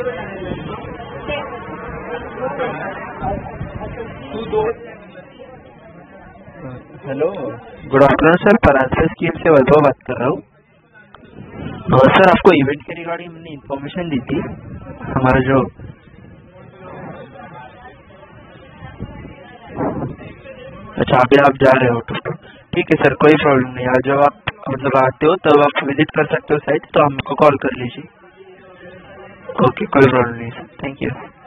Hello, good afternoon sir, Paranjape scheme से वैभव बात कर रहा हूँ। सर आपको इवेंट के रिगार्डिंग हमने इन्फॉर्मेशन दी थी, हमारा जो अच्छा अभी आप जा रहे हो तो ठीक है सर, कोई प्रॉब्लम नहीं। आज जब आप मतलब आते हो तब आप विजिट कर सकते हो साइट, तो हमको कॉल कर लीजिए। ओके, कोई प्रॉब्लम नहीं सर, थैंक यू।